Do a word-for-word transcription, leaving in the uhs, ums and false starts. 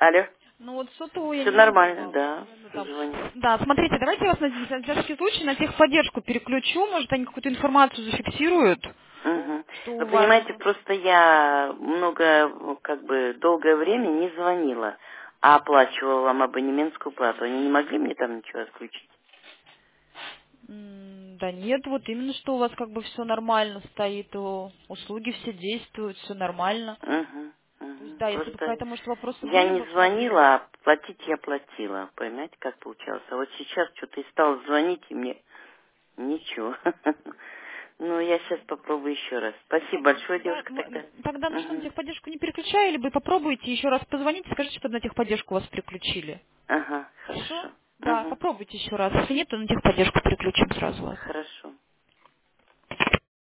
Алло. Ну вот сотовую я Все не могу нормально, вам. да. Ну, там. Звони. Да, смотрите, давайте я вас на, на всякий случай на техподдержку переключу, может они какую-то информацию зафиксируют, Угу. что Вы у вас... понимаете, просто я много, как бы, долгое время не звонила, а оплачивала вам абонементскую плату. Они не могли мне там ничего отключить? м, Да нет, вот именно что у вас как бы все нормально стоит, о, услуги все действуют, все нормально. Угу. То есть Угу. да, если бы Просто какая-то, может, вопросы я были не бы по абонементу. звонила, а платить я платила. Понимаете, как получалось? А вот сейчас что-то и стал звонить, и мне ничего. Ну, я сейчас попробую еще раз. Спасибо большое, Да, девушка, тогда. м, тогда ну что, на Угу. техподдержку не переключаю, либо попробуйте еще раз позвонить, скажите, чтобы на техподдержку вас переключили. Ага, Хорошо? хорошо. Да, Угу. попробуйте еще раз. Если нет, то на техподдержку переключим сразу вас. Хорошо.